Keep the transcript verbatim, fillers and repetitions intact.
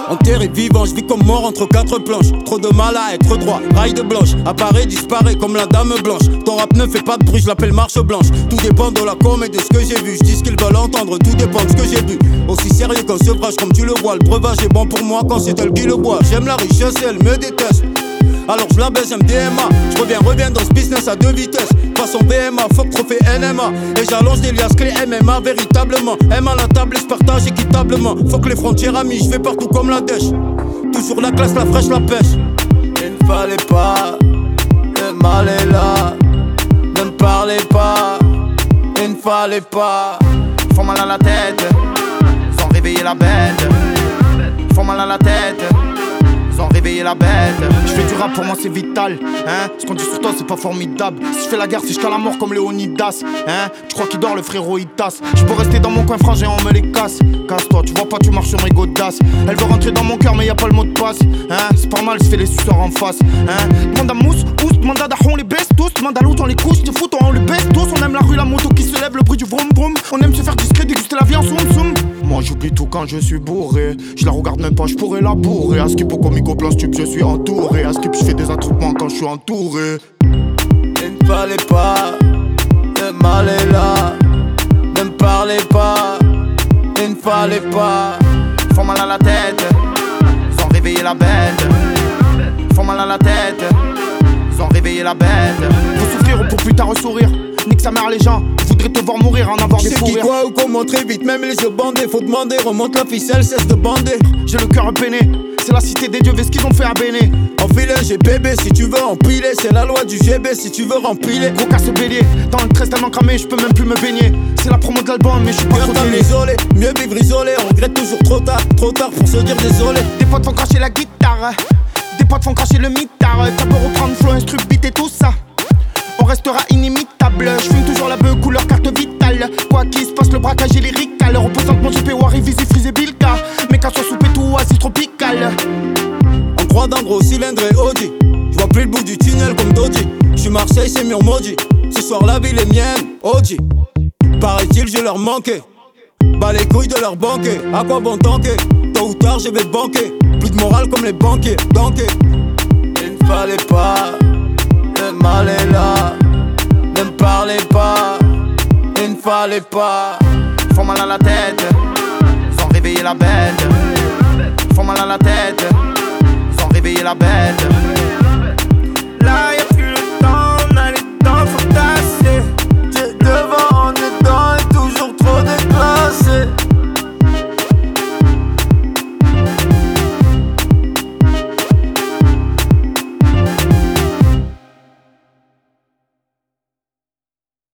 Enterré vivant, je vis comme mort entre quatre planches. Trop de mal à être droit, rail de blanche. Apparaît, disparaît comme la dame blanche. Ton rap ne fait pas de bruit, je l'appelle marche blanche. Tout dépend de la com et de ce que j'ai vu. Je dis ce qu'ils veulent entendre, tout dépend de ce que j'ai bu. Aussi sérieux qu'un sevrage comme tu le vois. Le breuvage est bon pour moi quand c'est elle qui le boit. J'aime la richesse et elle me déteste. Alors je la baisse, M D M A. Je reviens, reviens dans ce business à deux vitesses. Façon B M A, fuck trophée N M A. Et j'allonge des liasses clés M M A véritablement. M à la table et se partage équitablement. Fuck les frontières amis, je vais partout comme la dèche. Toujours la classe, la fraîche, la pêche. Il ne fallait pas, le mal est là. Ne me parlez pas, il ne fallait pas. Font mal à la tête, sans réveiller la bête. Font mal à la tête, sans réveiller la bête. Je fais du rap, pour moi c'est vital, hein. Ce qu'on dit sur toi c'est pas formidable. Si je fais la guerre, c'est jusqu'à la mort comme Léonidas, hein. Tu crois qu'il dort, le frérot il tasse. Je peux rester dans mon coin frangé, on me les casse. Casse-toi, tu vois pas, tu marches sur mes godasses. Elle veut rentrer dans mon cœur mais y a pas le mot de passe, hein. C'est pas mal, je fais les suceurs en face, hein. Demande à Mousse, Ousse, demande à Dahon, on les baisse tous. Demande à l'autre, on les couche, te fout, on les baisse tous. On aime la rue, la moto qui se lève, le bruit du vroom vroom. On aime se faire discret, déguster la vie en soum soum. Moi j'oublie tout quand je suis bourré. Je la regarde même pas, je pourrais la bourrer. À Skip au comico plan stup, je suis entouré. À Skip je fais des attroupements quand je suis entouré. Il ne fallait pas, le mal est là. Ne me parlez pas, il ne fallait pas. Font mal à la tête, sans réveiller la bête. Font mal à la tête, sans réveiller la bête. Faut souffrir pour plus tard sourire. Nique sa mère les gens, je voudrais te voir mourir, en avoir des fous rires. C'est qui quoi ou comment très vite, même les yeux bandés. Faut demander, remonte la ficelle, cesse de bander. J'ai le cœur peiné, c'est la cité des dieux, qu'est-ce qu'ils ont fait à Béné. Enfile un G B B si tu veux empiler. C'est la loi du G B si tu veux remplir. Gros casse bélier, dans le treize tellement cramé, je peux même plus me baigner. C'est la promo de l'album mais je suis pas trop télé. Isolé, mieux vivre isolé, on regrette toujours trop tard. Trop tard pour se dire désolé. Des potes font cracher la guitare, des potes font cracher le mitard. Ça peut reprendre flow, instru, beat et tout ça. On restera inimitable, je fume toujours la beuh couleur carte vitale. Quoi qu'il se passe, le braquage est lyrical. Représente mon G P, Wari, Visi, Frisé, Bilka. Mes cas sont soupés tout oasis tropical. On croit dans gros cylindre et Audi. J'vois plus le bout du tunnel comme Doji. J'suis Marseille, c'est mur maudit. Ce soir la ville est mienne, Oji. Paraît-il, je leur manquais. Bas les couilles de leur banquet. À quoi bon tanker? Tôt ou tard, je vais banquer. Plus de morale comme les banquiers, banquer. Il ne fallait pas, le mal est là. Ne me parlez pas, il ne fallait pas. Font mal à la tête, sans réveiller la bête. Font mal à la tête,